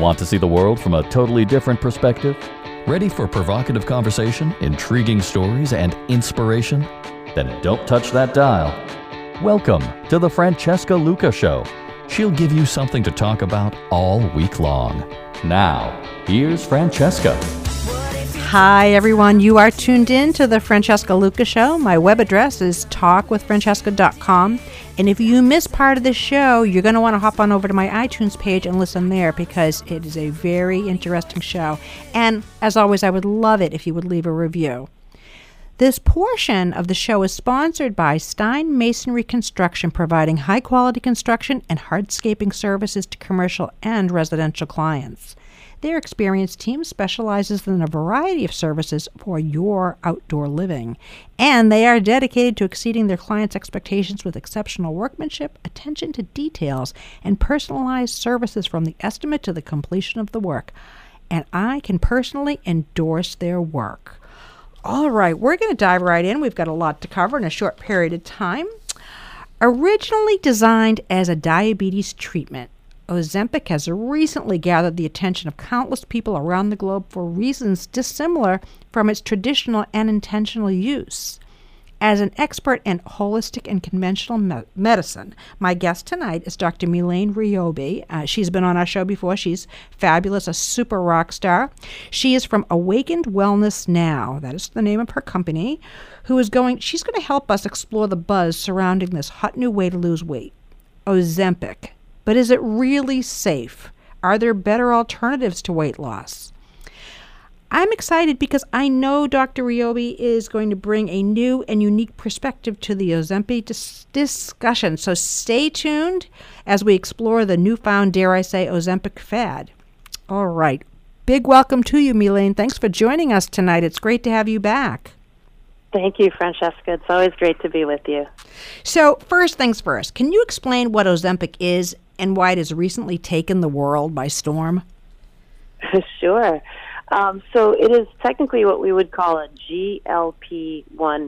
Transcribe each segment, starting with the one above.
Want to see the world from a totally different perspective? Ready for provocative conversation, intriguing stories, and inspiration? Then don't touch that dial. Welcome to the Francesca Luca Show. She'll give you something to talk about all week long. Now, here's Francesca. Hi, everyone. You are tuned in to the Francesca Luca Show. My web address is talkwithfrancesca.com. And if you miss part of the show, you're going to want to hop on over to my iTunes page and listen there because it is a very interesting show. And as always, I would love it if you would leave a review. This portion of the show is sponsored by Stein Masonry Construction, providing high-quality construction and hardscaping services to commercial and residential clients. Their experienced team specializes in a variety of services for your outdoor living, and they are dedicated to exceeding their clients' expectations with exceptional workmanship, attention to details, and personalized services from the estimate to the completion of the work. And I can personally endorse their work. All right, we're going to dive right in. We've got a lot to cover in a short period of time. Originally designed as a diabetes treatment, Ozempic has recently gathered the attention of countless people around the globe for reasons dissimilar from its traditional and intentional use. As an expert in holistic and conventional medicine, my guest tonight is Dr. Mylene Ryobi. She's been on our show before. She's fabulous, a super rock star. She is from Awakened Wellness Now. That is the name of her company. She's going to help us explore the buzz surrounding this hot new way to lose weight, Ozempic. But is it really safe? Are there better alternatives to weight loss? I'm excited because I know Dr. Ryobi is going to bring a new and unique perspective to the Ozempic discussion. So stay tuned as we explore the newfound, dare I say, Ozempic fad. All right. Big welcome to you, Mylene. Thanks for joining us tonight. It's great to have you back. Thank you, Francesca. It's always great to be with you. So first things first, can you explain what Ozempic is and why it has recently taken the world by storm? Sure. So it is technically what we would call a GLP-1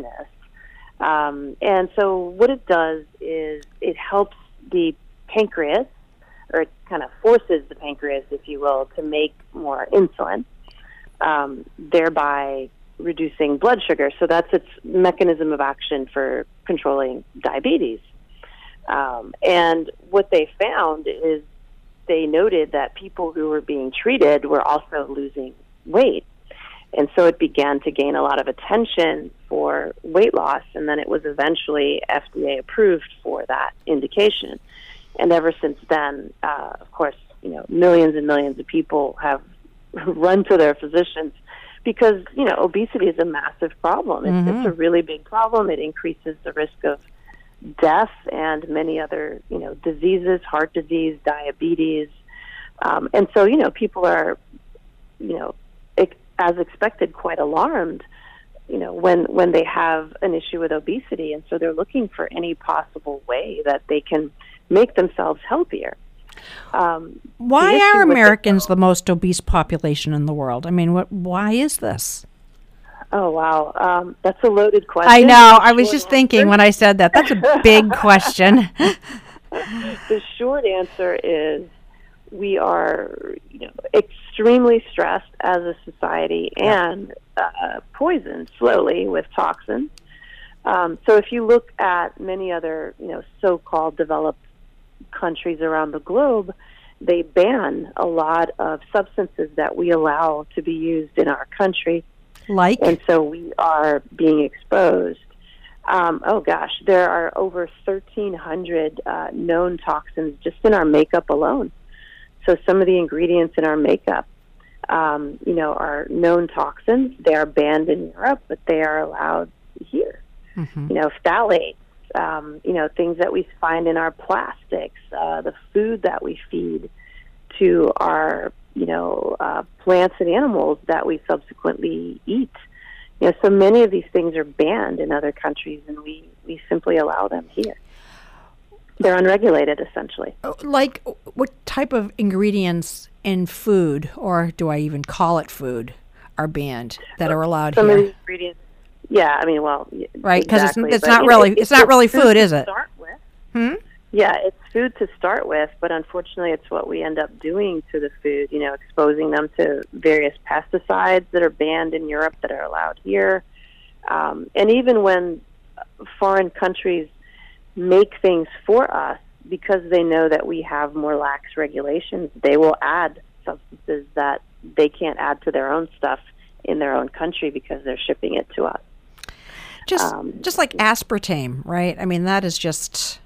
agonist. And so what it does is it helps the pancreas, or it kind of forces the pancreas, if you will, to make more insulin, thereby reducing blood sugar. So that's its mechanism of action for controlling diabetes. And what they found is they noted that people who were being treated were also losing weight. And so it began to gain a lot of attention for weight loss, and then it was eventually FDA approved for that indication. And ever since then, of course, millions and millions of people have run to their physicians because, obesity is a massive problem. It's a really big problem. It increases the risk of death and many other, diseases, heart disease, diabetes. And so, people are, as expected, quite alarmed, when they have an issue with obesity. And so they're looking for any possible way that they can make themselves healthier. Why are Americans the most obese population in the world? I mean, why is this? Oh, wow. That's a loaded question. I know. I was just thinking when I said that. That's a big question. The short answer is we are, extremely stressed as a society and poisoned slowly with toxins. So if you look at many other, so-called developed countries around the globe, they ban a lot of substances that we allow to be used in our country. Like? And so we are being exposed. There are over 1,300 known toxins just in our makeup alone. So some of the ingredients in our makeup, are known toxins. They are banned in Europe, but they are allowed here. Phthalates, things that we find in our plastics, the food that we feed to our plants and animals that we subsequently eat. So many of these things are banned in other countries, and we simply allow them here. They're unregulated, essentially. Like, what type of ingredients in food, or do I even call it food, are banned that are allowed Some here? of the ingredients, right? Because exactly. it's not really food, is it? Start with. Yeah, it's food to start with, but unfortunately it's what we end up doing to the food, exposing them to various pesticides that are banned in Europe that are allowed here. And even when foreign countries make things for us, because they know that we have more lax regulations, they will add substances that they can't add to their own stuff in their own country because they're shipping it to us. Just like aspartame, right? I mean, that is such...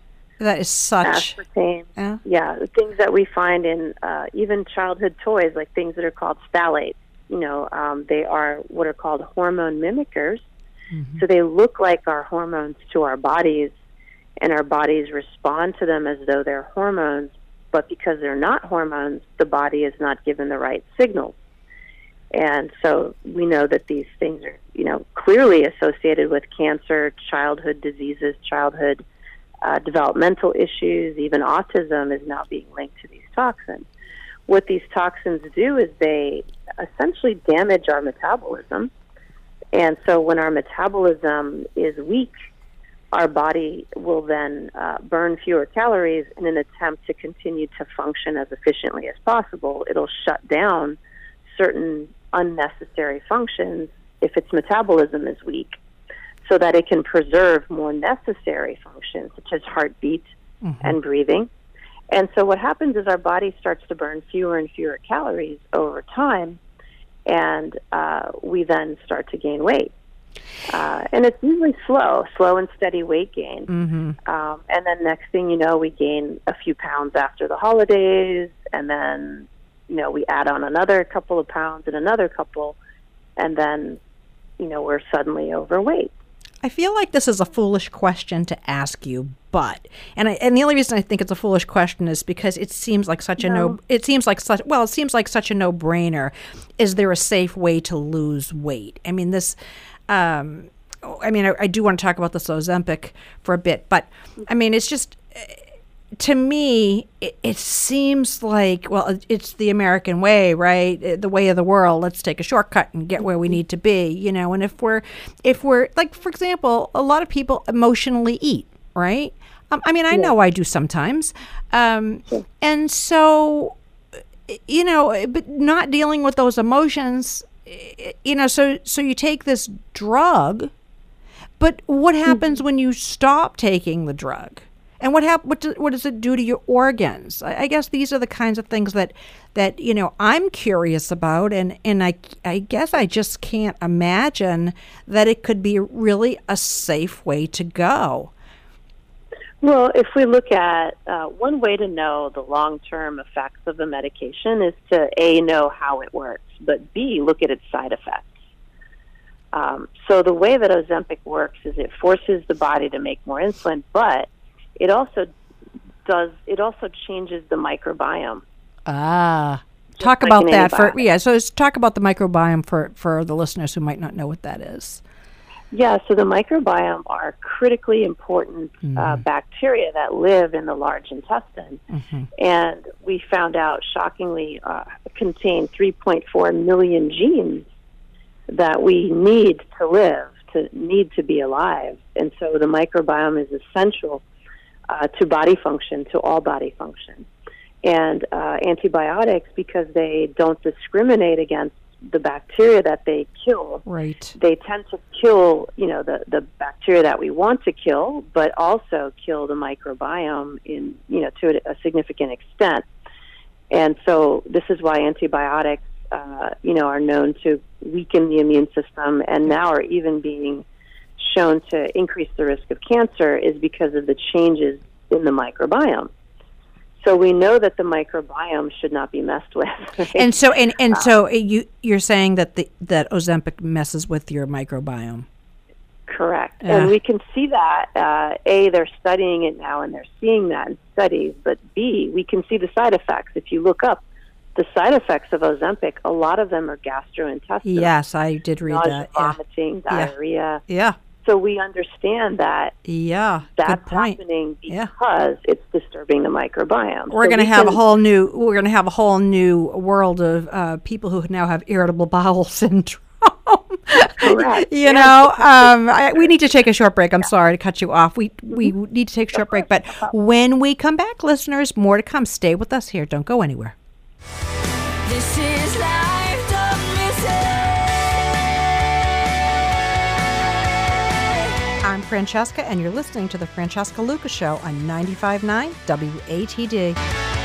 Aspartame, yeah, the things that we find in even childhood toys, like things that are called phthalates. They are what are called hormone mimickers. Mm-hmm. So they look like our hormones to our bodies, and our bodies respond to them as though they're hormones. But because they're not hormones, the body is not given the right signals. And so we know that these things are, clearly associated with cancer, childhood diseases, childhood developmental issues, even autism is now being linked to these toxins. What these toxins do is they essentially damage our metabolism. And so when our metabolism is weak, our body will then burn fewer calories in an attempt to continue to function as efficiently as possible. It'll shut down certain unnecessary functions if its metabolism is weak, so that it can preserve more necessary functions, such as heartbeat and breathing. And so what happens is our body starts to burn fewer and fewer calories over time, and we then start to gain weight. And it's usually slow and steady weight gain. And then next thing you know, we gain a few pounds after the holidays, and then, we add on another couple of pounds and another couple, and then, we're suddenly overweight. I feel like this is a foolish question to ask you, and the only reason I think it's a foolish question is because it seems like such a no-brainer. Is there a safe way to lose weight? I mean, I do want to talk about this Ozempic for a bit, but I mean, it's just, to me, it seems like, well, it's the American way, right? The way of the world. Let's take a shortcut and get where we need to be, and if we're like, for example, a lot of people emotionally eat, right? I know I do sometimes. And so, but not dealing with those emotions, so you take this drug, but what happens when you stop taking the drug? And what does it do to your organs? I guess these are the kinds of things that I'm curious about, and I guess I just can't imagine that it could be really a safe way to go. Well, if we look at one way to know the long-term effects of the medication is to A, know how it works, but B, look at its side effects. So the way that Ozempic works is it forces the body to make more insulin, but it also changes the microbiome. Talk about that so let's talk about the microbiome for the listeners who might not know what that is. Yeah, so the microbiome are critically important bacteria that live in the large intestine. And we found out, shockingly, contain 3.4 million genes that we need to live, need to be alive. And so the microbiome is essential to body function, to all body function. And antibiotics, because they don't discriminate against the bacteria that they kill, right, they tend to kill, the bacteria that we want to kill, but also kill the microbiome to a significant extent. And so this is why antibiotics, are known to weaken the immune system, and now are even being shown to increase the risk of cancer, is because of the changes in the microbiome. So we know that the microbiome should not be messed with. Right? And so you're saying that that Ozempic messes with your microbiome. Correct. And we can see that, A, they're studying it now and they're seeing that in studies, but B, we can see the side effects. If you look up the side effects of Ozempic, a lot of them are gastrointestinal. Yes, I did read nausea, that. Vomiting, diarrhea. Yeah. So we understand that that's happening because it's disturbing the microbiome. We're going to have a whole new world of people who now have irritable bowel syndrome. Correct. We need to take a short break. I'm sorry to cut you off. We need to take a short break. But when we come back, listeners, more to come. Stay with us here. Don't go anywhere. This is life, don't miss it. I'm Francesca, and you're listening to The Francesca Lucas Show on 95.9 WATD.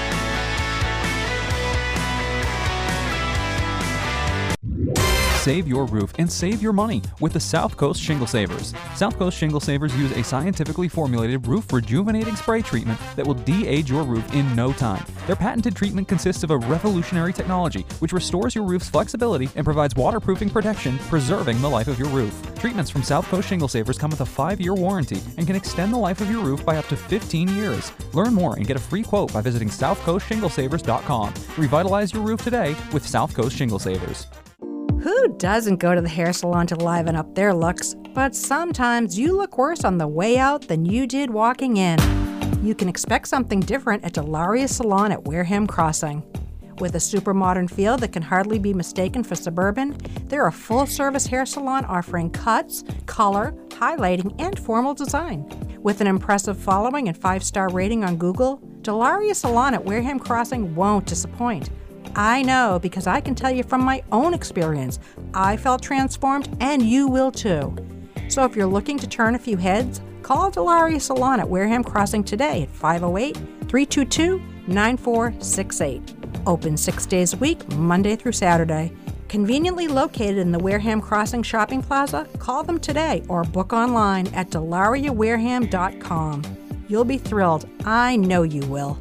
Save your roof and save your money with the South Coast Shingle Savers. South Coast Shingle Savers use a scientifically formulated roof rejuvenating spray treatment that will de-age your roof in no time. Their patented treatment consists of a revolutionary technology which restores your roof's flexibility and provides waterproofing protection, preserving the life of your roof. Treatments from South Coast Shingle Savers come with a 5-year warranty and can extend the life of your roof by up to 15 years. Learn more and get a free quote by visiting southcoastshinglesavers.com. Revitalize your roof today with South Coast Shingle Savers. Who doesn't go to the hair salon to liven up their looks? But sometimes you look worse on the way out than you did walking in. You can expect something different at Delaria Salon at Wareham Crossing. With a super modern feel that can hardly be mistaken for suburban, they're a full-service hair salon offering cuts, color, highlighting, and formal design. With an impressive following and 5-star rating on Google, Delaria Salon at Wareham Crossing won't disappoint. I know, because I can tell you from my own experience, I felt transformed and you will too. So if you're looking to turn a few heads, call Delaria Salon at Wareham Crossing today at 508-322-9468. Open 6 days a week, Monday through Saturday. Conveniently located in the Wareham Crossing Shopping Plaza, call them today or book online at delariawareham.com. You'll be thrilled. I know you will.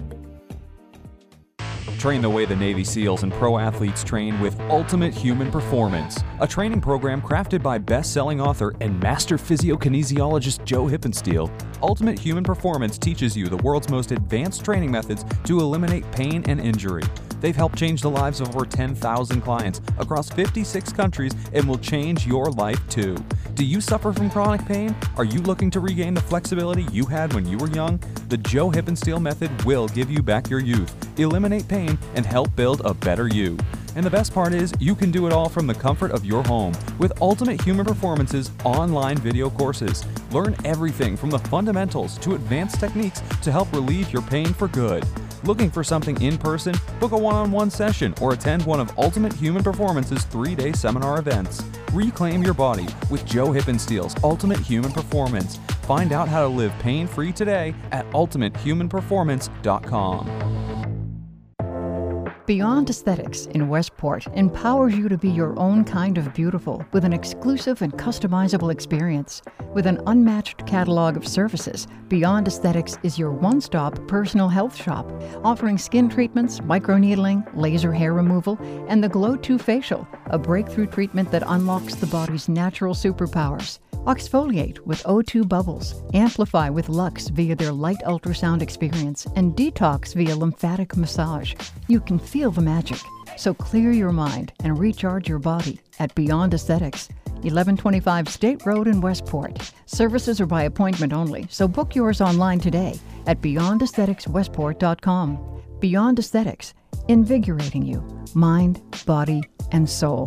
Train the way the Navy SEALs and pro athletes train with Ultimate Human Performance, a training program crafted by best-selling author and master physiokinesiologist Joe Hippensteel. Ultimate Human Performance teaches you the world's most advanced training methods to eliminate pain and injury. They've helped change the lives of over 10,000 clients across 56 countries and will change your life too. Do you suffer from chronic pain? Are you looking to regain the flexibility you had when you were young? The Joe Hippensteel method will give you back your youth, eliminate pain, and help build a better you. And the best part is, you can do it all from the comfort of your home with Ultimate Human Performance's online video courses. Learn everything from the fundamentals to advanced techniques to help relieve your pain for good. Looking for something in person? Book a one-on-one session or attend one of Ultimate Human Performance's 3-day seminar events. Reclaim your body with Joe Hippensteel's Ultimate Human Performance. Find out how to live pain-free today at ultimatehumanperformance.com. Beyond Aesthetics in Westport empowers you to be your own kind of beautiful with an exclusive and customizable experience. With an unmatched catalog of services, Beyond Aesthetics is your one-stop personal health shop, offering skin treatments, microneedling, laser hair removal, and the Glow 2 Facial, a breakthrough treatment that unlocks the body's natural superpowers. Exfoliate with O2 Bubbles, amplify with Lux via their light ultrasound experience, and detox via lymphatic massage. You can feel the magic, so clear your mind and recharge your body at Beyond Aesthetics, 1125 State Road in Westport. Services are by appointment only, so book yours online today at beyondaestheticswestport.com. Beyond Aesthetics, invigorating you, mind, body, and soul.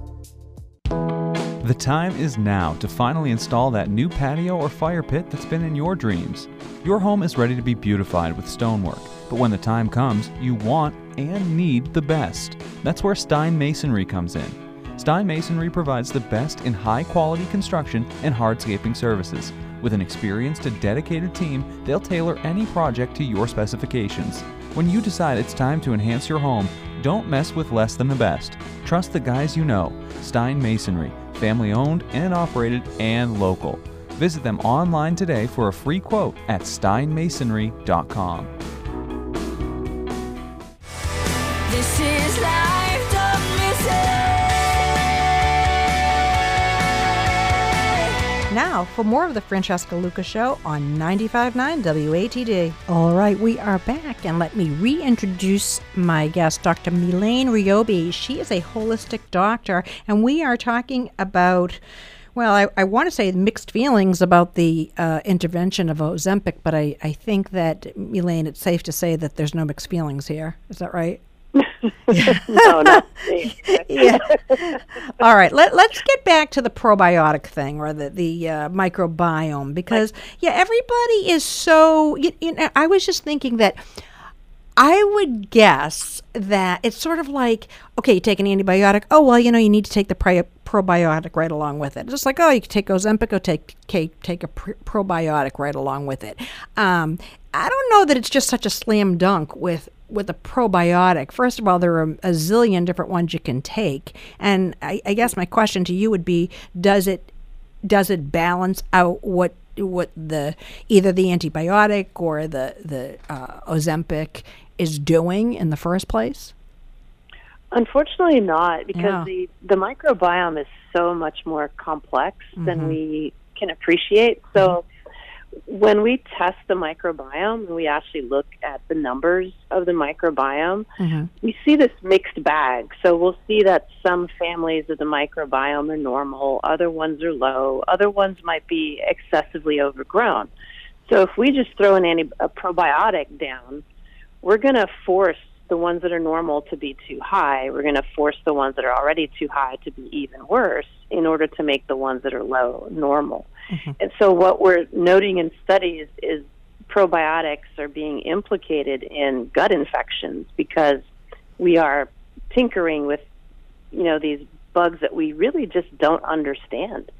The time is now to finally install that new patio or fire pit that's been in your dreams. Your home is ready to be beautified with stonework, but when the time comes, you want and need the best. That's where Stein Masonry comes in. Stein Masonry provides the best in high-quality construction and hardscaping services. With an experienced and dedicated team, they'll tailor any project to your specifications. When you decide it's time to enhance your home, don't mess with less than the best. Trust the guys you know. Stein Masonry, family-owned and operated and local. Visit them online today for a free quote at steinmasonry.com. This is life, don't miss it. Now, for more of the Francesca Lucas Show on 95.9 WATD. All right, we are back, and let me reintroduce my guest, Dr. Mylene Ryobi. She is a holistic doctor, and we are talking about, well, I want to say mixed feelings about the intervention of Ozempic, but I think that, Mylene, it's safe to say that there's no mixed feelings here. Is that right? No, not me. Yeah. All right. Let's get back to the probiotic thing, or the microbiome, because everybody is so. I was just thinking that I would guess that it's sort of like, okay, you take an antibiotic. Oh well, you need to take the probiotic right along with it. Just like, oh, you can take Ozempic, or take a probiotic right along with it. I don't know that it's just such a slam dunk with a probiotic. First of all, there are a zillion different ones you can take, and I guess my question to you would be: does it balance out what the either the antibiotic or the Ozempic is doing in the first place? Unfortunately not, because the microbiome is so much more complex than we can appreciate. So when we test the microbiome and we actually look at the numbers of the microbiome, we see this mixed bag. So we'll see that some families of the microbiome are normal, other ones are low, other ones might be excessively overgrown. So if we just throw a probiotic down, we're going to force the ones that are normal to be too high. We're going to force the ones that are already too high to be even worse in order to make the ones that are low normal. And so what we're noting in studies is probiotics are being implicated in gut infections because we are tinkering with, these bugs that we really just don't understand.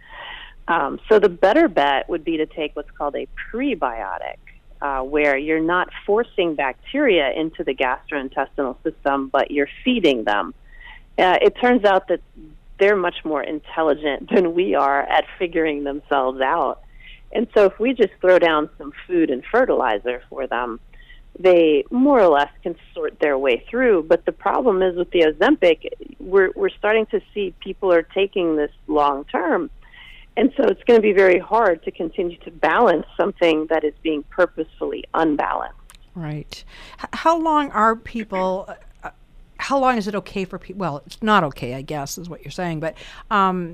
So the better bet would be to take what's called a prebiotic, where you're not forcing bacteria into the gastrointestinal system, but you're feeding them. It turns out that they're much more intelligent than we are at figuring themselves out. And so if we just throw down some food and fertilizer for them, they more or less can sort their way through. But the problem is with the Ozempic, we're starting to see people are taking this long term. And so it's going to be very hard to continue to balance something that is being purposefully unbalanced. Right. How long are people... How long is it okay for people? Well, it's not okay, I guess, is what you're saying. But, what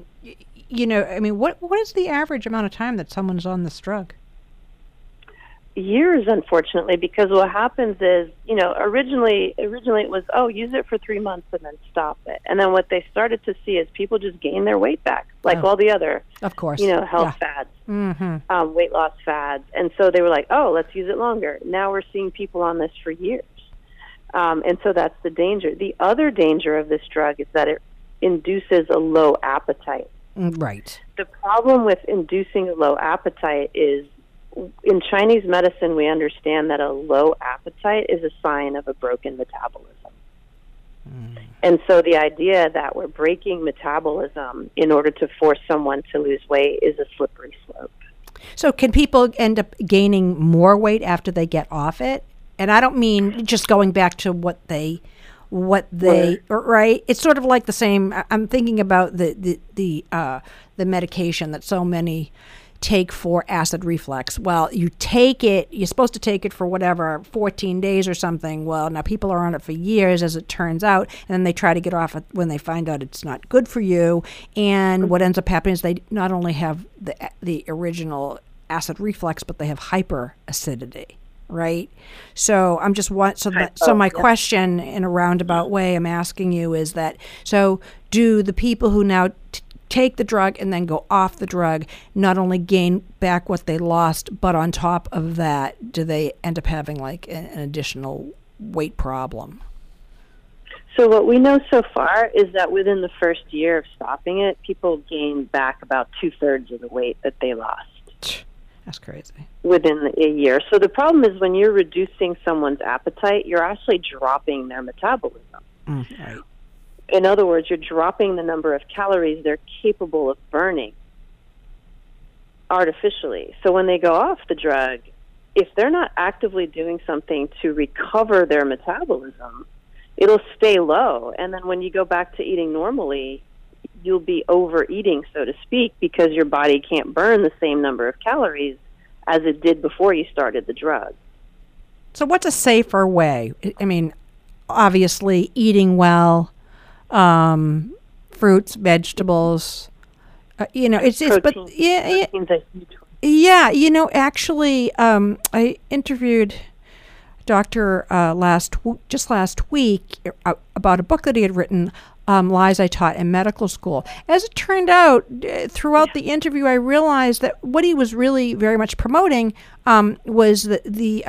is the average amount of time that someone's on this drug? Years, unfortunately, because what happens is, originally it was, use it for 3 months and then stop it. And then what they started to see is people just gain their weight back, like all the other, of course, health fads, weight loss fads. And so they were like, let's use it longer. Now we're seeing people on this for years. And so that's the danger. The other danger of this drug is that it induces a low appetite. Right. The problem with inducing a low appetite is, in Chinese medicine, we understand that a low appetite is a sign of a broken metabolism. And so the idea that we're breaking metabolism in order to force someone to lose weight is a slippery slope. So can people end up gaining more weight after they get off it? And I don't mean just going back to what they right. It's sort of like the same. I'm thinking about the medication that so many take for acid reflux. Well, you take it. You're supposed to take it for 14 days or something. Well, now people are on it for years, as it turns out, and then they try to get off it when they find out it's not good for you. And what ends up happening is they not only have the original acid reflux, but they have hyperacidity. Right. So I'm just my question in a roundabout way I'm asking you is that, so do the people who now take the drug and then go off the drug not only gain back what they lost, but on top of that, do they end up having like an additional weight problem? So what we know so far is that within the first year of stopping it, people gain back about 2/3 of the weight that they lost. That's crazy. Within a year. So the problem is when you're reducing someone's appetite, you're actually dropping their metabolism. Right. In other words, you're dropping the number of calories they're capable of burning artificially. So when they go off the drug, if they're not actively doing something to recover their metabolism, it'll stay low. And then when you go back to eating normally, you'll be overeating, so to speak, because your body can't burn the same number of calories as it did before you started the drug. So what's a safer way? I mean, obviously eating well, fruits, vegetables, it's Protein. But Protein's a huge one. yeah, actually, I interviewed doctor just last week about a book that he had written, Lies I Taught in Medical School. As it turned out, throughout the interview, I realized that what he was really very much promoting was the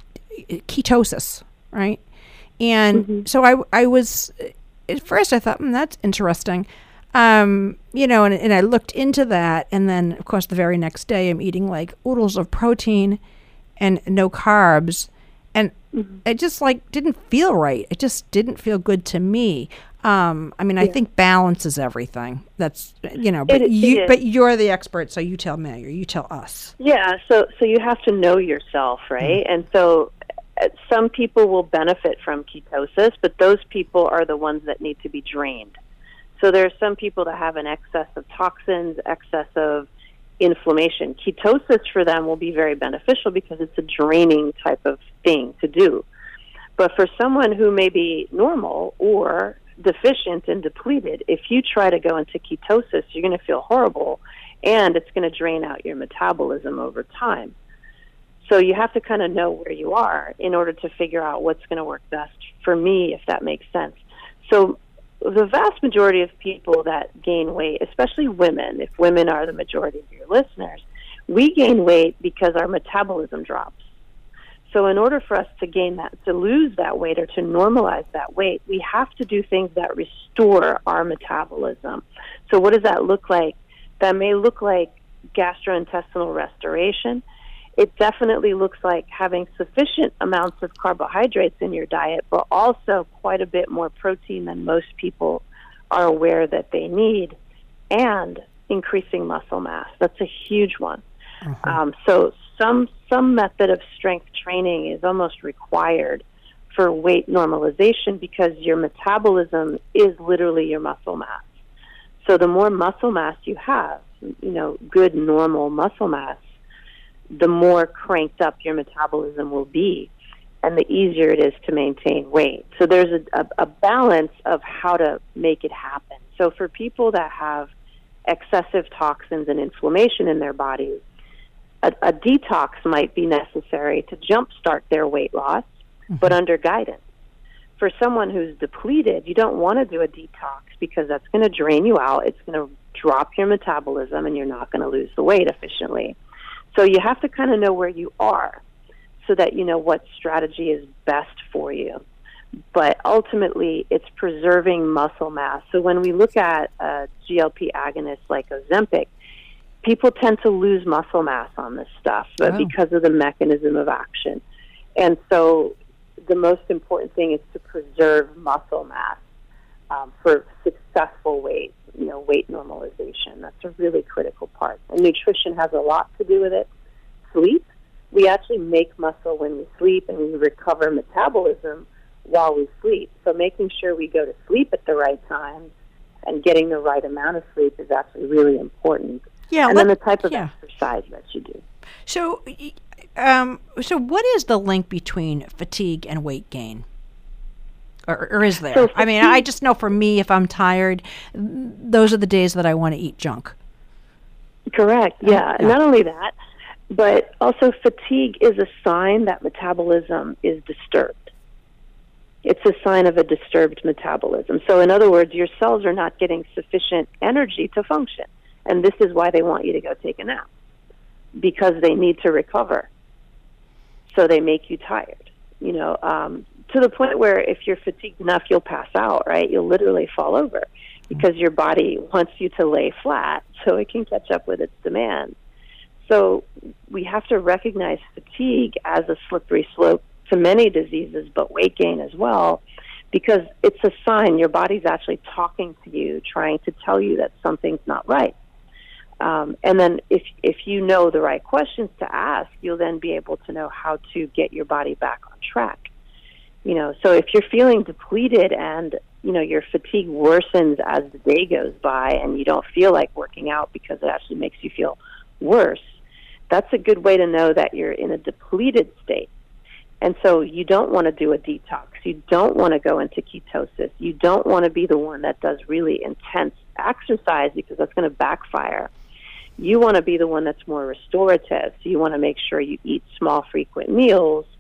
ketosis, right? And so I was, at first I thought, that's interesting. And I looked into that, and then, of course, the very next day I'm eating like oodles of protein and no carbs, and it just didn't feel right. It just didn't feel good to me. I think balance is everything. That's, but you're the expert, so you tell me, or you tell us. Yeah, so you have to know yourself, right? And so some people will benefit from ketosis, but those people are the ones that need to be drained. So there are some people that have an excess of toxins, excess of inflammation. Ketosis for them will be very beneficial because it's a draining type of thing to do. But for someone who may be normal or deficient and depleted, if you try to go into ketosis, you're going to feel horrible, and it's going to drain out your metabolism over time. So you have to kind of know where you are in order to figure out what's going to work best for me, if that makes sense. So the vast majority of people that gain weight, especially women, if women are the majority of your listeners, we gain weight because our metabolism drops. So in order for us to lose that weight or to normalize that weight, we have to do things that restore our metabolism. So what does that look like? That may look like gastrointestinal restoration. It definitely looks like having sufficient amounts of carbohydrates in your diet, but also quite a bit more protein than most people are aware that they need, and increasing muscle mass. That's a huge one. So some method of strength training is almost required for weight normalization, because your metabolism is literally your muscle mass. So the more muscle mass you have, good normal muscle mass, the more cranked up your metabolism will be, and the easier it is to maintain weight. So there's a balance of how to make it happen. So for people that have excessive toxins and inflammation in their bodies, a detox might be necessary to jumpstart their weight loss, but under guidance. For someone who's depleted, you don't want to do a detox, because that's going to drain you out. It's going to drop your metabolism, and you're not going to lose the weight efficiently. So you have to kind of know where you are so that you know what strategy is best for you. But ultimately, it's preserving muscle mass. So when we look at GLP agonists like Ozempic, people tend to lose muscle mass on this stuff because of the mechanism of action. And so the most important thing is to preserve muscle mass for successful weight normalization. That's a really critical part. And nutrition has a lot to do with it. Sleep. We actually make muscle when we sleep, and we recover metabolism while we sleep. So making sure we go to sleep at the right time and getting the right amount of sleep is actually really important. Yeah, and then the type of exercise that you do. So what is the link between fatigue and weight gain? Or is there? So I just know for me, if I'm tired, those are the days that I want to eat junk. Correct, yeah. Not only that, but also fatigue is a sign that metabolism is disturbed. It's a sign of a disturbed metabolism. So in other words, your cells are not getting sufficient energy to function. And this is why they want you to go take a nap, because they need to recover. So they make you tired, to the point where if you're fatigued enough, you'll pass out, right? You'll literally fall over because your body wants you to lay flat so it can catch up with its demand. So we have to recognize fatigue as a slippery slope to many diseases, but weight gain as well, because it's a sign your body's actually talking to you, trying to tell you that something's not right. And then if you know the right questions to ask, you'll then be able to know how to get your body back on track. So if you're feeling depleted and, your fatigue worsens as the day goes by, and you don't feel like working out because it actually makes you feel worse, that's a good way to know that you're in a depleted state. And so you don't want to do a detox. You don't want to go into ketosis. You don't want to be the one that does really intense exercise, because that's going to backfire. You want to be the one that's more restorative. So you want to make sure you eat small, frequent meals,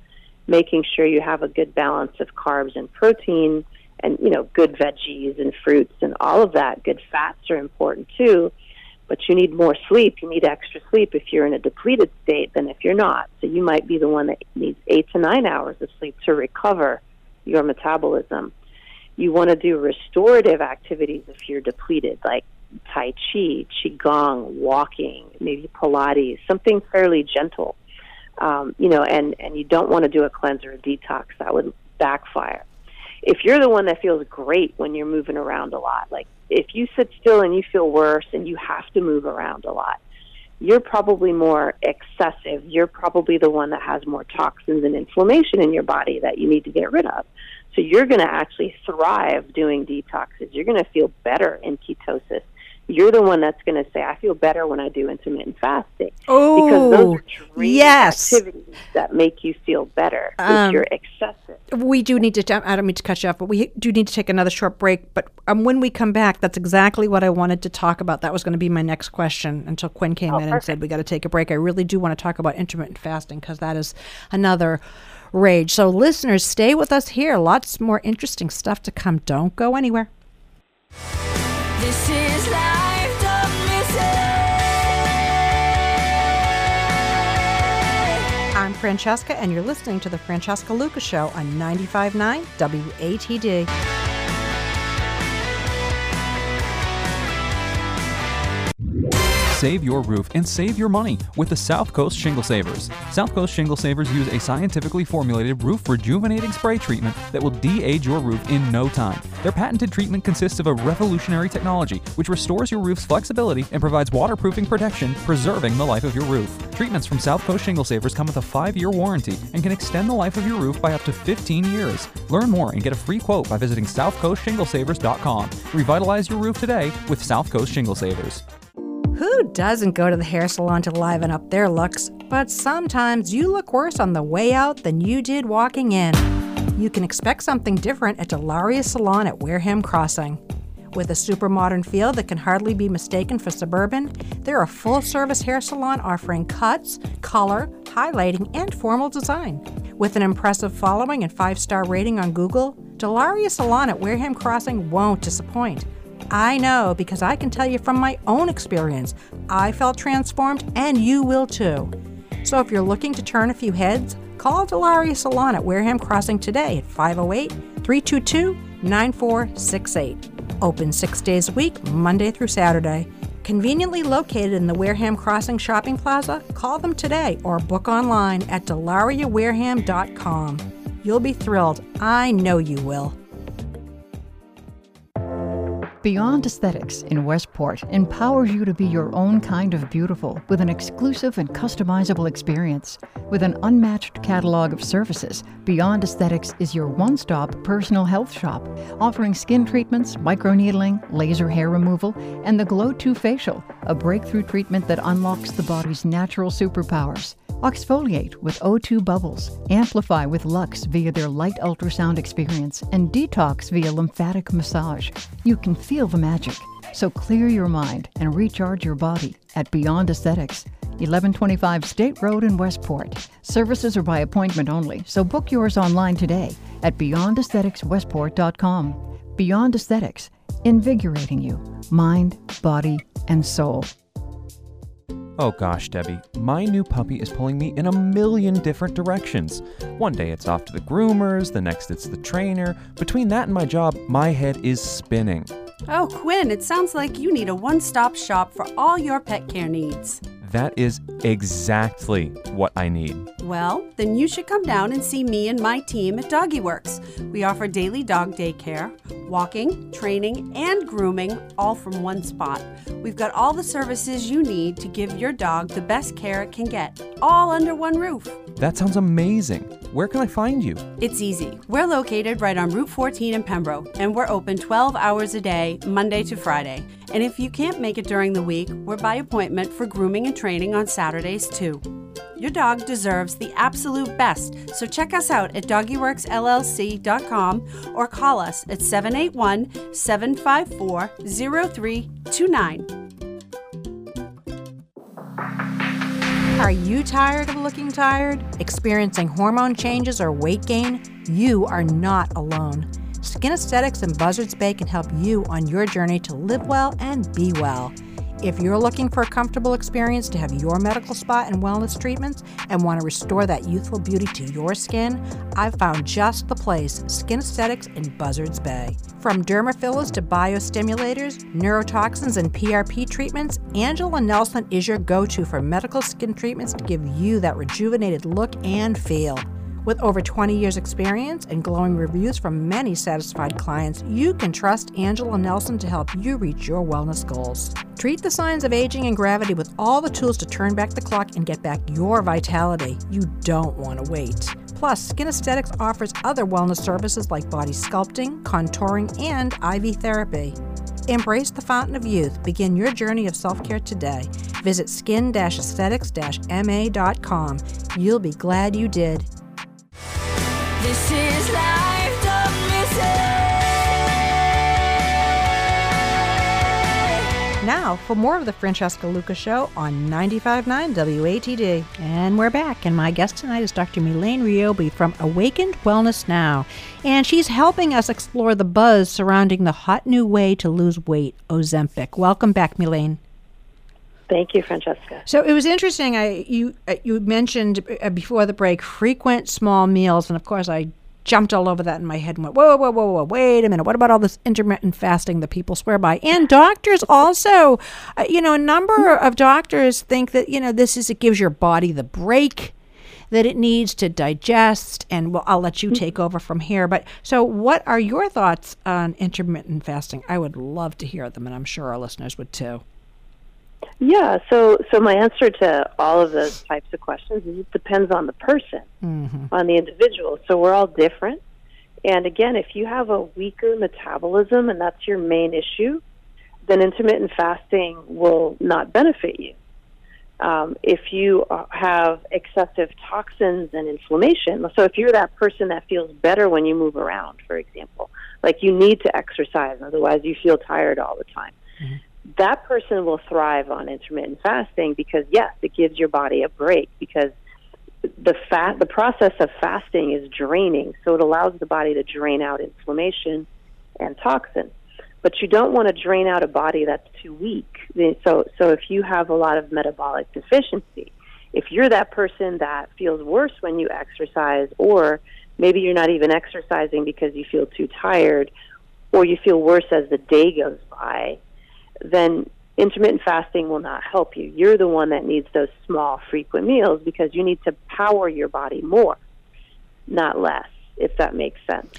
making sure you have a good balance of carbs and protein and, good veggies and fruits and all of that. Good fats are important too, but you need more sleep. You need extra sleep if you're in a depleted state than if you're not. So you might be the one that needs 8 to 9 hours of sleep to recover your metabolism. You want to do restorative activities if you're depleted, like Tai Chi, Qigong, walking, maybe Pilates, something fairly gentle. And you don't want to do a cleanser or detox. That would backfire. If you're the one that feels great when you're moving around a lot, like if you sit still and you feel worse and you have to move around a lot, you're probably more excessive. You're probably the one that has more toxins and inflammation in your body that you need to get rid of. So you're going to actually thrive doing detoxes. You're going to feel better in ketosis. You're the one that's going to say, I feel better when I do intermittent fasting. Oh, because those are draining yes. activities that make you feel better if you're excessive. We do need to, I don't mean to cut you off, but we do need to take another short break. But when we come back, that's exactly what I wanted to talk about. That was going to be my next question until Quinn came in and said, we got to take a break. I really do want to talk about intermittent fasting because that is another rage. So listeners, stay with us here. Lots more interesting stuff to come. Don't go anywhere. This is life, don't miss it. I'm Francesca, and you're listening to The Francesca Lucas Show on 95.9 WATD. Save your roof and save your money with the South Coast Shingle Savers. South Coast Shingle Savers use a scientifically formulated roof rejuvenating spray treatment that will de-age your roof in no time. Their patented treatment consists of a revolutionary technology which restores your roof's flexibility and provides waterproofing protection, preserving the life of your roof. Treatments from South Coast Shingle Savers come with a 5-year warranty and can extend the life of your roof by up to 15 years. Learn more and get a free quote by visiting southcoastshinglesavers.com. Revitalize your roof today with South Coast Shingle Savers. Who doesn't go to the hair salon to liven up their looks? But sometimes you look worse on the way out than you did walking in. You can expect something different at Delaria Salon at Wareham Crossing. With a super modern feel that can hardly be mistaken for suburban, they're a full-service hair salon offering cuts, color, highlighting, and formal design. With an impressive following and 5-star rating on Google, Delaria Salon at Wareham Crossing won't disappoint. I know because I can tell you from my own experience, I felt transformed and you will too. So if you're looking to turn a few heads, call Delaria Salon at Wareham Crossing today at 508-322-9468. Open 6 days a week, Monday through Saturday. Conveniently located in the Wareham Crossing Shopping Plaza, call them today or book online at DelariaWareham.com. You'll be thrilled. I know you will. Beyond Aesthetics in Westport empowers you to be your own kind of beautiful with an exclusive and customizable experience. With an unmatched catalog of services, Beyond Aesthetics is your one-stop personal health shop, offering skin treatments, microneedling, laser hair removal, and the Glow 2 Facial, a breakthrough treatment that unlocks the body's natural superpowers. Exfoliate with O2 Bubbles, amplify with Lux via their light ultrasound experience, and detox via lymphatic massage. You can feel the magic. So clear your mind and recharge your body at Beyond Aesthetics, 1125 State Road in Westport. Services are by appointment only, so book yours online today at beyondaestheticswestport.com. Beyond Aesthetics, invigorating you, mind, body, and soul. Oh gosh, Debbie, my new puppy is pulling me in a million different directions. One day it's off to the groomers, the next it's the trainer. Between that and my job, my head is spinning. Oh, Quinn, it sounds like you need a one-stop shop for all your pet care needs. That is exactly what I need. Well, then you should come down and see me and my team at Doggy Works. We offer daily dog daycare, walking, training, and grooming, all from one spot. We've got all the services you need to give your dog the best care it can get, all under one roof. That sounds amazing. Where can I find you? It's easy. We're located right on Route 14 in Pembroke, and we're open 12 hours a day, Monday to Friday. And if you can't make it during the week, we're by appointment for grooming and training on Saturdays too. Your dog deserves the absolute best, so check us out at doggyworksllc.com or call us at 781-754-0329. Are you tired of looking tired? Experiencing hormone changes or weight gain? You are not alone. Skin Aesthetics in Buzzards Bay can help you on your journey to live well and be well. If you're looking for a comfortable experience to have your medical spa and wellness treatments and want to restore that youthful beauty to your skin, I've found just the place, Skin Aesthetics in Buzzards Bay. From derma fillers to biostimulators, neurotoxins, and PRP treatments, Angela Nelson is your go-to for medical skin treatments to give you that rejuvenated look and feel. With over 20 years experience and glowing reviews from many satisfied clients, you can trust Angela Nelson to help you reach your wellness goals. Treat the signs of aging and gravity with all the tools to turn back the clock and get back your vitality. You don't want to wait. Plus, Skin Aesthetics offers other wellness services like body sculpting, contouring, and IV therapy. Embrace the fountain of youth. Begin your journey of self-care today. Visit skin-aesthetics-ma.com. You'll be glad you did. This is life, don't miss it. Now, for more of the Francesca Lucas Show on 95.9 WATD. And we're back, and my guest tonight is Dr. Mylene Ryobi from Awakened Wellness Now. And she's helping us explore the buzz surrounding the hot new way to lose weight, Ozempic. Welcome back, Mylene. Thank you, Francesca. So it was interesting. You mentioned before the break frequent small meals, and of course I jumped all over that in my head and went, whoa, wait a minute. What about all this intermittent fasting that people swear by? And doctors also, a number of doctors think that, it gives your body the break that it needs to digest. And well, I'll let you take over from here. But so what are your thoughts on intermittent fasting? I would love to hear them, and I'm sure our listeners would too. Yeah, so my answer to all of those types of questions is it depends on the person, on the individual. So we're all different. And again, if you have a weaker metabolism and that's your main issue, then intermittent fasting will not benefit you. If you have excessive toxins and inflammation, so if you're that person that feels better when you move around, for example, like you need to exercise, otherwise you feel tired all the time. That person will thrive on intermittent fasting because, yes, it gives your body a break because the process of fasting is draining, so it allows the body to drain out inflammation and toxins. But you don't want to drain out a body that's too weak. So if you have a lot of metabolic deficiency, if you're that person that feels worse when you exercise, or maybe you're not even exercising because you feel too tired, or you feel worse as the day goes by, then intermittent fasting will not help you. You're the one that needs those small, frequent meals because you need to power your body more, not less, if that makes sense.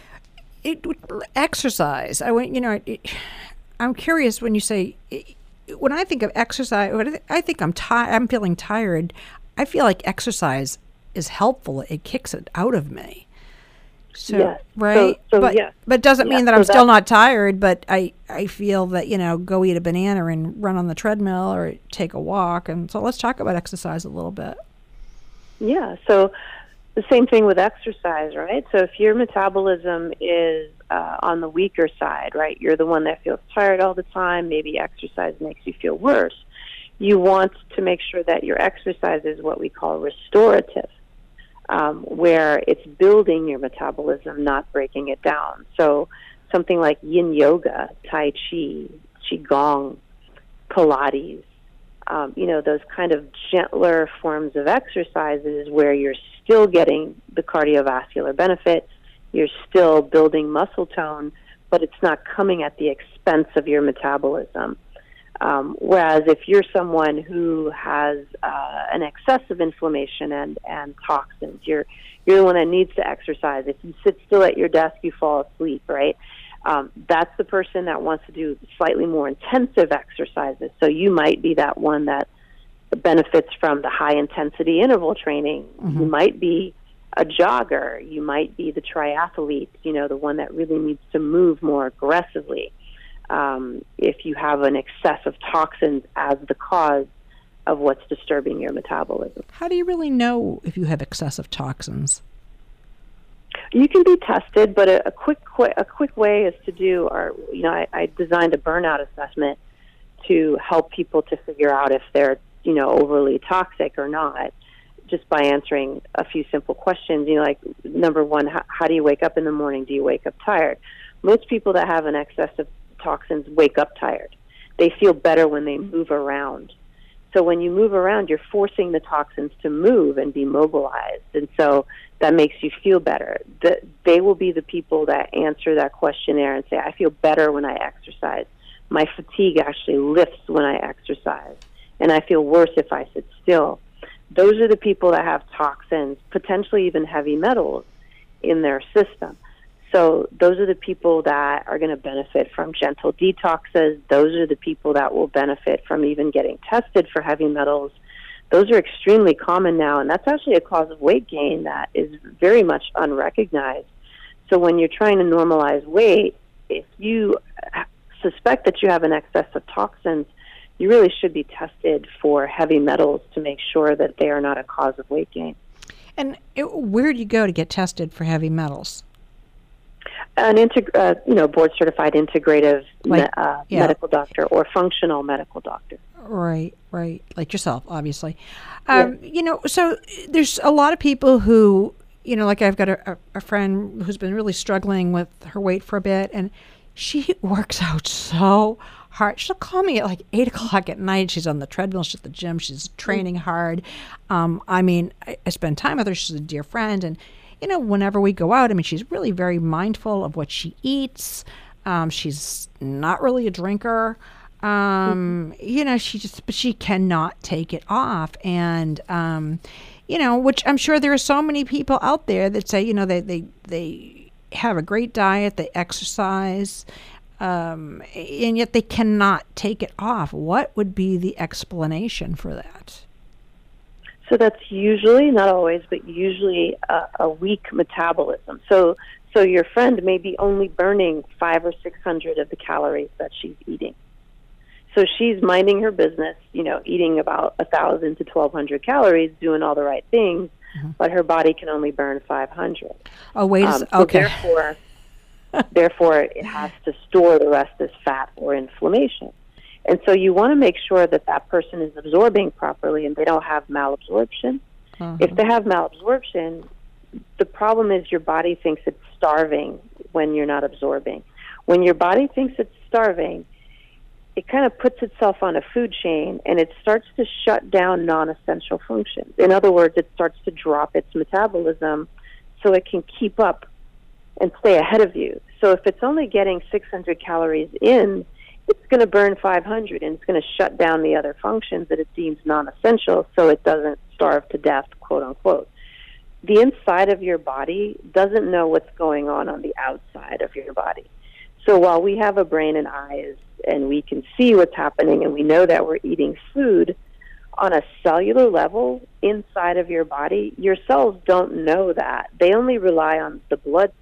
Exercise. I'm curious when you say, when I think of exercise, I think I'm feeling tired. I feel like exercise is helpful. It kicks it out of me. So, yes. Right? Yes. But doesn't mean that I'm still not tired, but I feel that, go eat a banana and run on the treadmill or take a walk. And so let's talk about exercise a little bit. Yeah. So the same thing with exercise, right? So if your metabolism is on the weaker side, right, you're the one that feels tired all the time, maybe exercise makes you feel worse. You want to make sure that your exercise is what we call restorative. Where it's building your metabolism, not breaking it down. So something like yin yoga, tai chi, qigong, Pilates, those kind of gentler forms of exercises where you're still getting the cardiovascular benefit, you're still building muscle tone, but it's not coming at the expense of your metabolism. Whereas if you're someone who has an excessive inflammation and toxins, you're the one that needs to exercise. If you sit still at your desk, you fall asleep, right? That's the person that wants to do slightly more intensive exercises. So you might be that one that benefits from the high-intensity interval training. You might be a jogger. You might be the triathlete, the one that really needs to move more aggressively. If you have an excess of toxins as the cause of what's disturbing your metabolism. How do you really know if you have excessive toxins? You can be tested, but a quick way is to do, I designed a burnout assessment to help people to figure out if they're overly toxic or not, just by answering a few simple questions. Like, number one, how do you wake up in the morning? Do you wake up tired? Most people that have an excess of toxins wake up tired. They feel better when they move around. So when you move around, you're forcing the toxins to move and be mobilized. And so that makes you feel better. They will be the people that answer that questionnaire and say, I feel better when I exercise. My fatigue actually lifts when I exercise. And I feel worse if I sit still. Those are the people that have toxins, potentially even heavy metals in their system. So those are the people that are going to benefit from gentle detoxes. Those are the people that will benefit from even getting tested for heavy metals. Those are extremely common now, and that's actually a cause of weight gain that is very much unrecognized. So when you're trying to normalize weight, if you suspect that you have an excess of toxins, you really should be tested for heavy metals to make sure that they are not a cause of weight gain. And where do you go to get tested for heavy metals? An board-certified integrative medical doctor or functional medical doctor. Right, like yourself, obviously. So there's a lot of people who, like I've got a friend who's been really struggling with her weight for a bit, and she works out so hard. She'll call me at like 8 o'clock at night. She's on the treadmill. She's at the gym. She's training hard. I spend time with her. She's a dear friend, and whenever we go out, she's really very mindful of what she eats. She's not really a drinker. She cannot take it off. And, which I'm sure there are so many people out there that say, they have a great diet, they exercise, and yet they cannot take it off. What would be the explanation for that? So that's usually, not always, but usually a weak metabolism. So your friend may be only burning 500 or 600 of the calories that she's eating. So she's minding her business, eating about 1,000 to 1,200 calories, doing all the right things, but her body can only burn 500. Oh, wait a second. Okay. Therefore, it has to store the rest as fat or inflammation. And so you want to make sure that that person is absorbing properly and they don't have malabsorption. If they have malabsorption, the problem is your body thinks it's starving when you're not absorbing. When your body thinks it's starving, it kind of puts itself on a food chain and it starts to shut down non-essential functions. In other words, it starts to drop its metabolism so it can keep up and stay ahead of you. So if it's only getting 600 calories in, it's going to burn 500 and it's going to shut down the other functions that it deems non-essential so it doesn't starve to death, quote unquote. The inside of your body doesn't know what's going on the outside of your body. So while we have a brain and eyes and we can see what's happening and we know that we're eating food, on a cellular level inside of your body, your cells don't know that. They only rely on the blood,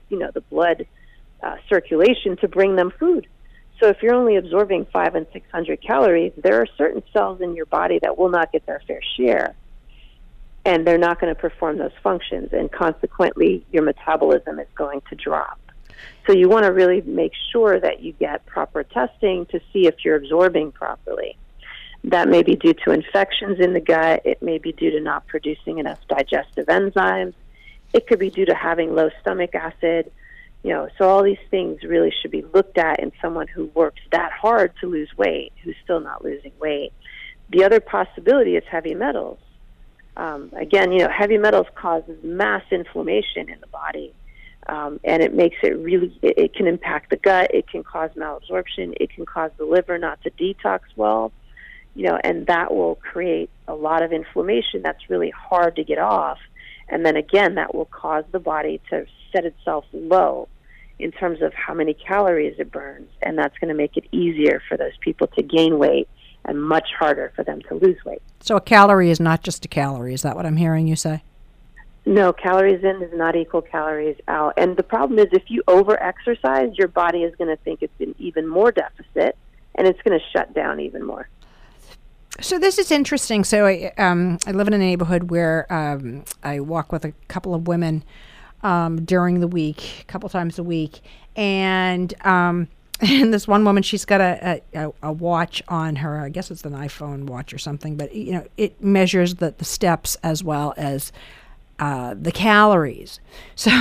circulation to bring them food. So if you're only absorbing 500 and 600 calories, there are certain cells in your body that will not get their fair share, and they're not going to perform those functions, and consequently, your metabolism is going to drop. So you want to really make sure that you get proper testing to see if you're absorbing properly. That may be due to infections in the gut. It may be due to not producing enough digestive enzymes. It could be due to having low stomach acid. So all these things really should be looked at in someone who works that hard to lose weight, who's still not losing weight. The other possibility is heavy metals. Again, heavy metals causes mass inflammation in the body, and it makes it really, it can impact the gut, it can cause malabsorption, it can cause the liver not to detox well, and that will create a lot of inflammation that's really hard to get off. And then again, that will cause the body to set itself low in terms of how many calories it burns, and that's going to make it easier for those people to gain weight and much harder for them to lose weight. So a calorie is not just a calorie. Is that what I'm hearing you say? No, calories in does not equal calories out. And the problem is if you over-exercise, your body is going to think it's in even more deficit, and it's going to shut down even more. So this is interesting. So I live in a neighborhood where I walk with a couple of women during the week, a couple times a week, and And this one woman, she's got a watch on her. I guess it's an iPhone watch or something, but it measures the steps as well as the calories. So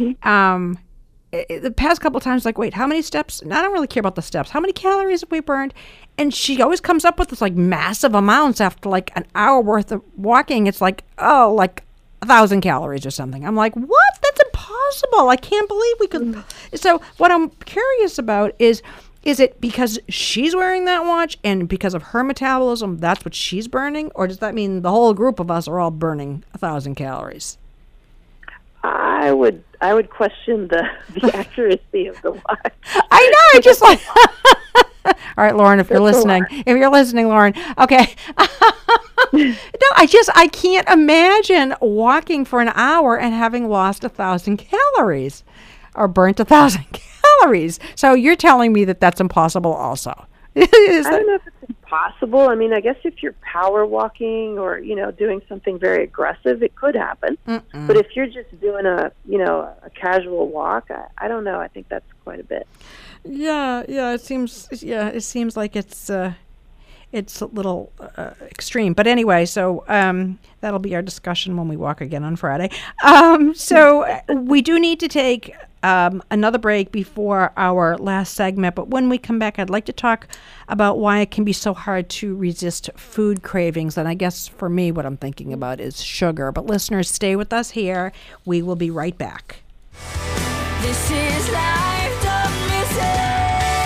the past couple of times, like, wait, how many steps? And I don't really care about the steps. How many calories have we burned? And she always comes up with this like massive amounts after like an hour worth of walking. It's like, oh, like 1,000 calories or something. I'm like, what? That's impossible. I can't believe we could. So what I'm curious about is it because she's wearing that watch and because of her metabolism, that's what she's burning? Or does that mean the whole group of us are all burning 1,000 calories? I would question the accuracy of the watch. I know. I just like. All right, Lauren, if you're listening, Lauren, okay. No, I can't imagine walking for an hour and having lost 1,000 calories or burnt 1,000 calories. So you're telling me that that's impossible also. I don't know if it's impossible. I mean, I guess if you're power walking or, doing something very aggressive, it could happen. But if you're just doing a casual walk, I don't know. I think that's quite a bit. Yeah. It seems like it's a little extreme. But anyway, so that'll be our discussion when we walk again on Friday. So we do need to take another break before our last segment. But when we come back, I'd like to talk about why it can be so hard to resist food cravings. And I guess for me, what I'm thinking about is sugar. But listeners, stay with us here. We will be right back. This is life, don't miss it.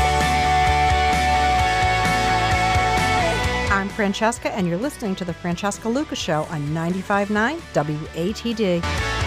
I'm Francesca, and you're listening to The Francesca Lucas Show on 95.9 WATD.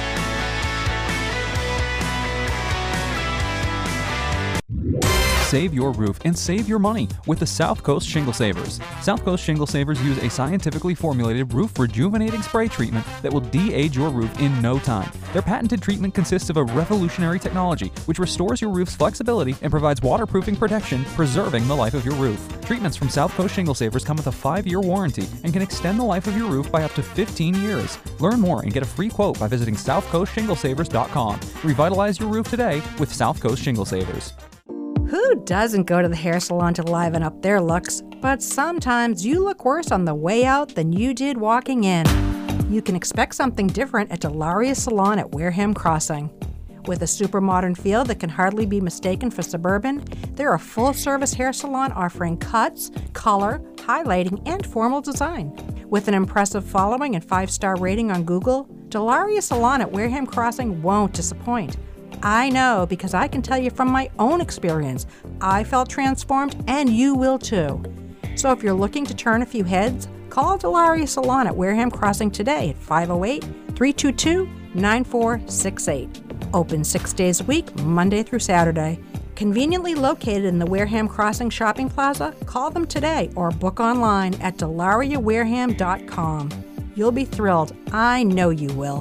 Save your roof and save your money with the South Coast Shingle Savers. South Coast Shingle Savers use a scientifically formulated roof rejuvenating spray treatment that will de-age your roof in no time. Their patented treatment consists of a revolutionary technology which restores your roof's flexibility and provides waterproofing protection, preserving the life of your roof. Treatments from South Coast Shingle Savers come with a 5-year warranty and can extend the life of your roof by up to 15 years. Learn more and get a free quote by visiting southcoastshinglesavers.com. Revitalize your roof today with South Coast Shingle Savers. Who doesn't go to the hair salon to liven up their looks? But sometimes you look worse on the way out than you did walking in. You can expect something different at Delaria Salon at Wareham Crossing. With a super modern feel that can hardly be mistaken for suburban, they're a full-service hair salon offering cuts, color, highlighting, and formal design. With an impressive following and 5-star rating on Google, Delaria Salon at Wareham Crossing won't disappoint. I know, because I can tell you from my own experience, I felt transformed and you will too. So if you're looking to turn a few heads, call Delaria Salon at Wareham Crossing today at 508-322-9468. Open 6 days a week, Monday through Saturday. Conveniently located in the Wareham Crossing Shopping Plaza, call them today or book online at delariawareham.com. You'll be thrilled. I know you will.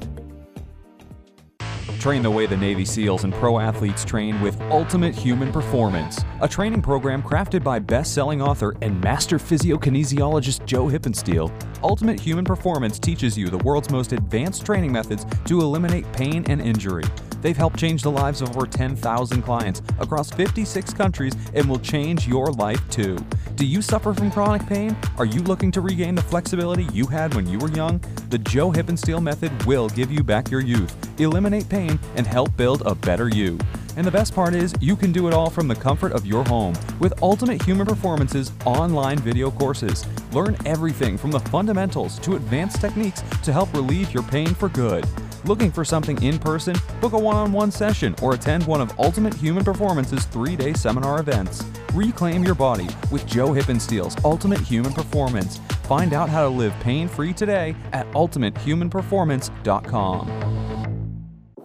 Train the way the Navy SEALs and pro athletes train with Ultimate Human Performance, a training program crafted by best-selling author and master physiokinesiologist Joe Hippensteel. Ultimate Human Performance teaches you the world's most advanced training methods to eliminate pain and injury. They've helped change the lives of over 10,000 clients across 56 countries and will change your life too. Do you suffer from chronic pain? Are you looking to regain the flexibility you had when you were young? The Joe Hippensteel method will give you back your youth, eliminate pain, and help build a better you. And the best part is, you can do it all from the comfort of your home with Ultimate Human Performance's online video courses. Learn everything from the fundamentals to advanced techniques to help relieve your pain for good. Looking for something in person? Book a one-on-one session or attend one of Ultimate Human Performance's 3-day seminar events. Reclaim your body with Joe Hippensteel's Ultimate Human Performance. Find out how to live pain-free today at ultimatehumanperformance.com.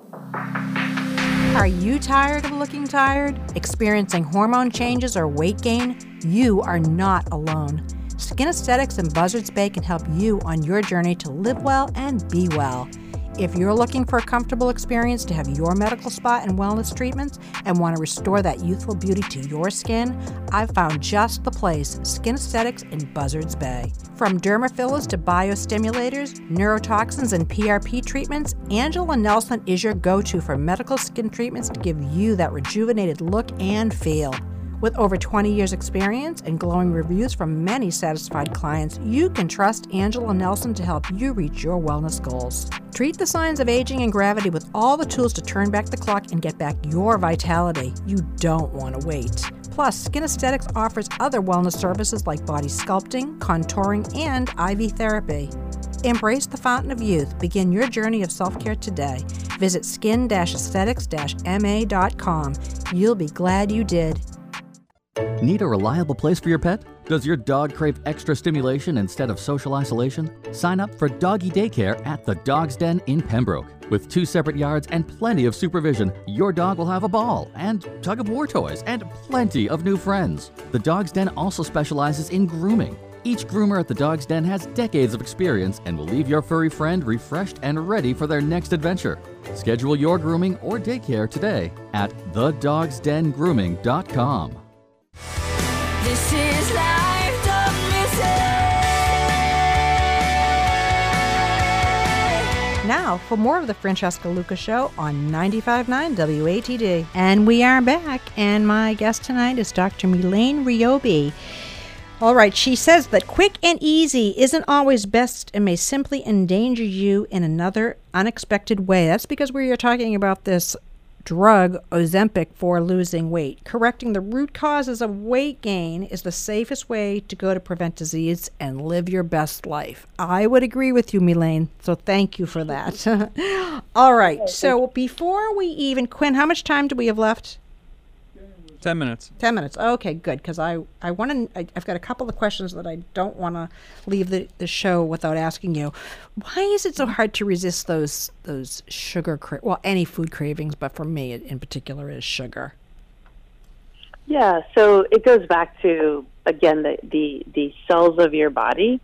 Are you tired of looking tired? Experiencing hormone changes or weight gain? You are not alone. Skin Aesthetics in Buzzards Bay can help you on your journey to live well and be well. If you're looking for a comfortable experience to have your medical spa and wellness treatments and want to restore that youthful beauty to your skin, I've found just the place, Skin Aesthetics in Buzzards Bay. From dermafillers to biostimulators, neurotoxins, and PRP treatments, Angela Nelson is your go-to for medical skin treatments to give you that rejuvenated look and feel. With over 20 years experience and glowing reviews from many satisfied clients, you can trust Angela Nelson to help you reach your wellness goals. Treat the signs of aging and gravity with all the tools to turn back the clock and get back your vitality. You don't want to wait. Plus, Skin Aesthetics offers other wellness services like body sculpting, contouring, and IV therapy. Embrace the fountain of youth. Begin your journey of self-care today. Visit skin-aesthetics-ma.com. You'll be glad you did. Need a reliable place for your pet? Does your dog crave extra stimulation instead of social isolation? Sign up for doggy daycare at the Dog's Den in Pembroke. With 2 separate yards and plenty of supervision, your dog will have a ball and tug-of-war toys and plenty of new friends. The Dog's Den also specializes in grooming. Each groomer at the Dog's Den has decades of experience and will leave your furry friend refreshed and ready for their next adventure. Schedule your grooming or daycare today at thedogsdengrooming.com. This is life, don't miss it. Now, for more of the Francesca Luca Show on 95.9 WATD. And we are back, and my guest tonight is Dr. Mylene Ryobi. All right, she says that quick and easy isn't always best and may simply endanger you in another unexpected way. That's because we are talking about this drug, Ozempic, for losing weight. Correcting the root causes of weight gain is the safest way to go to prevent disease and live your best life. I would agree with you, Mylene, so thank you for that. All right, so before we even, Quinn, how much time do we have left? 10 minutes. 10 minutes. Okay, good, because I've got a couple of questions that I don't want to leave the show without asking you. Why is it so hard to resist those sugar any food cravings, but for me in particular is sugar? Yeah, so it goes back to, again, the cells of your body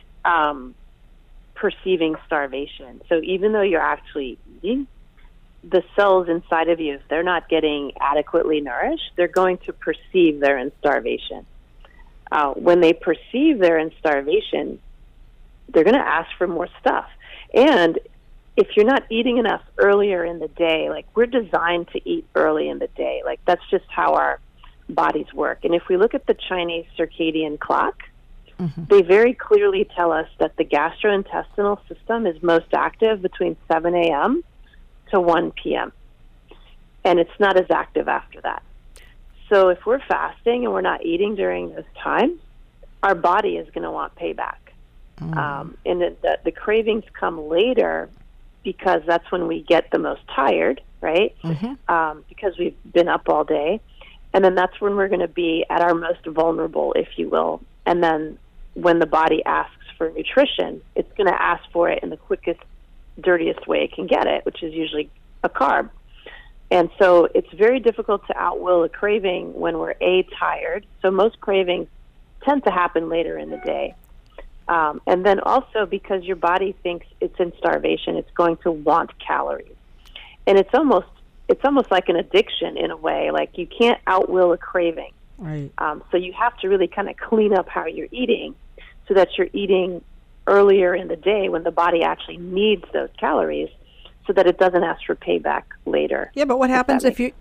perceiving starvation. So even though you're actually eating, the cells inside of you, if they're not getting adequately nourished, they're going to perceive they're in starvation. When they perceive they're in starvation, they're going to ask for more stuff. And if you're not eating enough earlier in the day, like we're designed to eat early in the day, like that's just how our bodies work. And if we look at the Chinese circadian clock, they very clearly tell us that the gastrointestinal system is most active between 7 a.m. to 1 p.m. And it's not as active after that. So if we're fasting and we're not eating during this time, our body is going to want payback. And the cravings come later because that's when we get the most tired, right? Because we've been up all day. And then that's when we're going to be at our most vulnerable, if you will. And then when the body asks for nutrition, it's going to ask for it in the quickest, dirtiest way it can get it, which is usually a carb. And so it's very difficult to outwill a craving when we're tired. So most cravings tend to happen later in the day. And then also because your body thinks it's in starvation, it's going to want calories. And it's almost like an addiction in a way. Like you can't outwill a craving. Right. So you have to really kind of clean up how you're eating so that you're eating earlier in the day when the body actually needs those calories, so that it doesn't ask for payback later. Yeah, but what happens if you're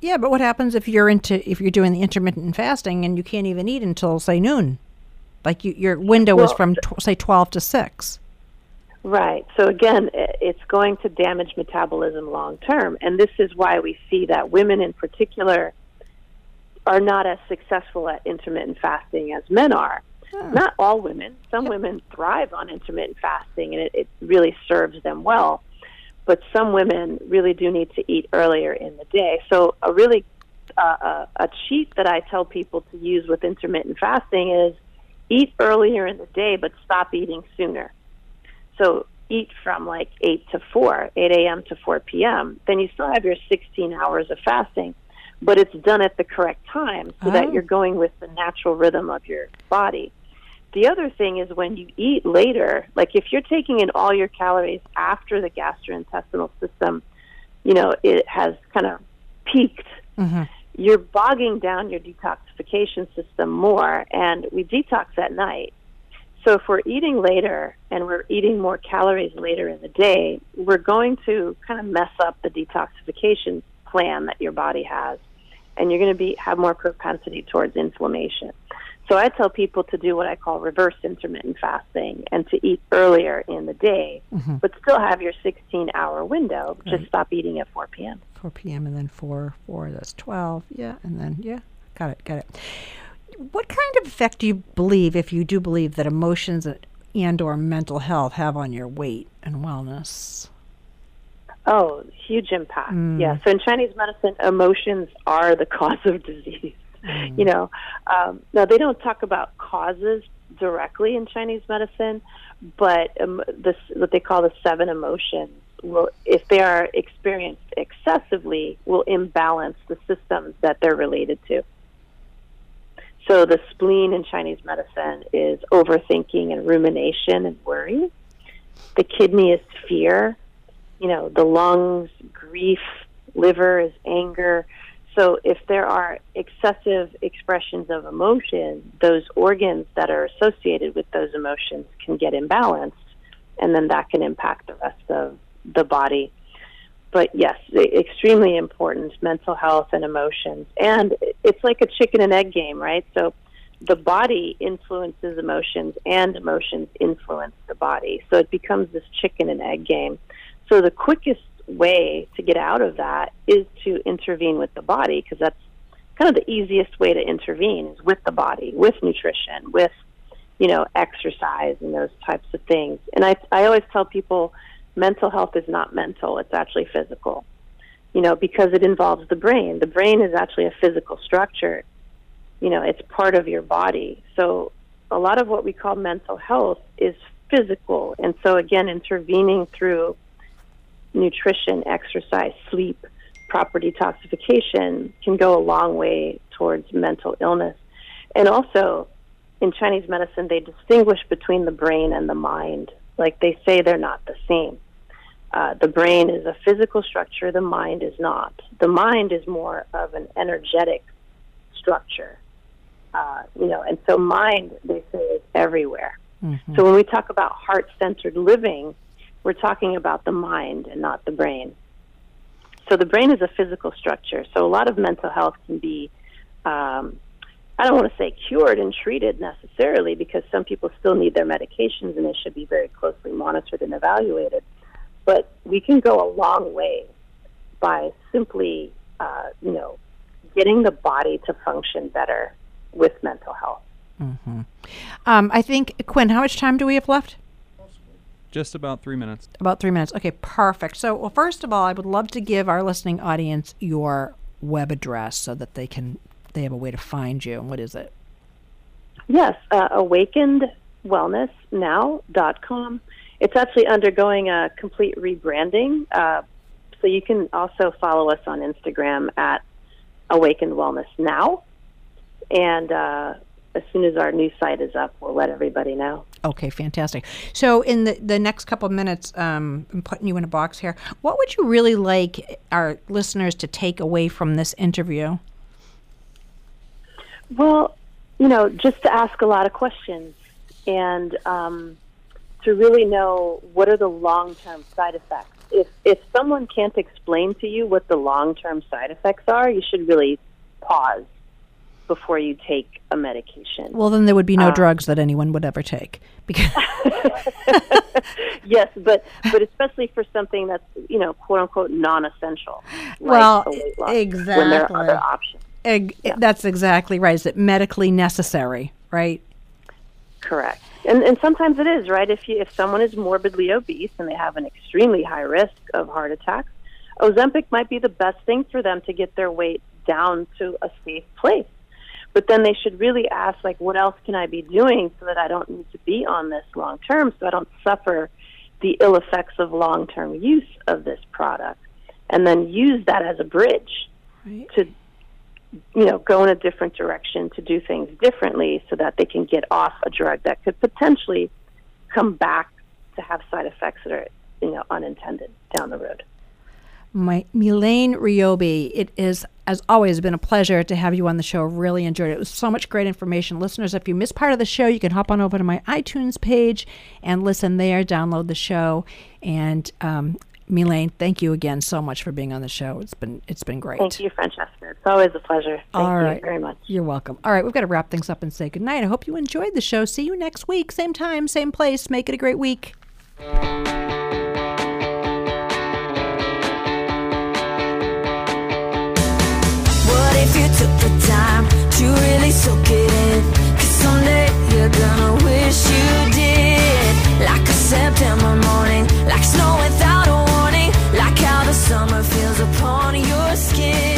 doing the intermittent fasting and you can't even eat until say noon? Like your window is from say 12 to 6. Right. So again, it's going to damage metabolism long term, and this is why we see that women in particular are not as successful at intermittent fasting as men are. Not all women. Some women thrive on intermittent fasting, and it really serves them well. But some women really do need to eat earlier in the day. So a cheat that I tell people to use with intermittent fasting is eat earlier in the day, but stop eating sooner. So eat from like 8 a.m. to 4 p.m. Then you still have your 16 hours of fasting, but it's done at the correct time so that you're going with the natural rhythm of your body. the other thing is when you eat later, like if you're taking in all your calories after the gastrointestinal system, it has kind of peaked. Mm-hmm. You're bogging down your detoxification system more, and we detox at night. So if we're eating later and we're eating more calories later in the day, we're going to kind of mess up the detoxification plan that your body has, and you're going to have more propensity towards inflammation. So I tell people to do what I call reverse intermittent fasting and to eat earlier in the day, Mm-hmm. but still have your 16-hour window. Right. Just stop eating at 4 p.m. 4 p.m. and then 4, that's 12. Yeah, and then, got it. What kind of effect do you believe, if you do believe, that emotions and or mental health have on your weight and wellness? Oh, huge impact. Yeah. So in Chinese medicine, emotions are the cause of disease. Now they don't talk about causes directly in Chinese medicine, but what they call the 7 emotions will, if they are experienced excessively, will imbalance the systems that they're related to. So the spleen in Chinese medicine is overthinking and rumination and worry. The kidney is fear. The lungs, grief. Liver is anger. So if there are excessive expressions of emotion, those organs that are associated with those emotions can get imbalanced, and then that can impact the rest of the body. But yes, extremely important, mental health and emotions. And it's like a chicken and egg game, right? So the body influences emotions and emotions influence the body. So it becomes this chicken and egg game. So the quickest way to get out of that is to intervene with the body, because that's kind of the easiest way to intervene, is with the body, with nutrition, with exercise and those types of things. And I always tell people mental health is not mental, it's actually physical, because it involves the brain. The brain is actually a physical structure, it's part of your body. So a lot of what we call mental health is physical. And so again, intervening through nutrition, exercise, sleep, proper detoxification can go a long way towards mental illness. And also, in Chinese medicine, they distinguish between the brain and the mind. Like they say they're not the same. The brain is a physical structure, the mind is not. The mind is more of an energetic structure. And so mind, they say, is everywhere. Mm-hmm. So when we talk about heart-centered living, we're talking about the mind and not the brain. So the brain is a physical structure. So a lot of mental health can be, I don't want to say cured and treated necessarily, because some people still need their medications and they should be very closely monitored and evaluated. But we can go a long way by simply, getting the body to function better with mental health. Mm-hmm. I think, Quinn, how much time do we have left? Just about 3 minutes. About 3 minutes. Okay, perfect. So, well, first of all, I would love to give our listening audience your web address so that they have a way to find you. What is it? Yes, awakenedwellnessnow.com. It's actually undergoing a complete rebranding. So you can also follow us on Instagram at Awakened Wellness Now. And as soon as our new site is up, we'll let everybody know. Okay, fantastic. So in the next couple of minutes, I'm putting you in a box here. What would you really like our listeners to take away from this interview? Well, just to ask a lot of questions and to really know what are the long-term side effects. If someone can't explain to you what the long-term side effects are, you should really pause before you take a medication. Well, then there would be no drugs that anyone would ever take. Because yes, but especially for something that's, quote unquote, non-essential. Well, like weight loss, exactly. when there are other options. That's exactly right. Is it medically necessary, right? Correct. And sometimes it is, right? If someone is morbidly obese and they have an extremely high risk of heart attacks, Ozempic might be the best thing for them to get their weight down to a safe place. But then they should really ask, what else can I be doing so that I don't need to be on this long term, so I don't suffer the ill effects of long-term use of this product, and then use that as a bridge to go in a different direction to do things differently so that they can get off a drug that could potentially come back to have side effects that are, unintended down the road. Mylene Ryobi, it is, as always, been a pleasure to have you on the show. Really enjoyed it. It was so much great information. Listeners, if you missed part of the show, you can hop on over to my iTunes page and listen there, download the show. And Mylene, thank you again so much for being on the show. It's been great. Thank you, Francesca. It's always a pleasure. Thank you very much. You're welcome. All right, we've got to wrap things up and say goodnight. I hope you enjoyed the show. See you next week. Same time, same place. Make it a great week. What if you took the time to really soak it in? 'Cause someday you're gonna wish you did. Like a September morning, like snow without a warning, like how the summer feels upon your skin.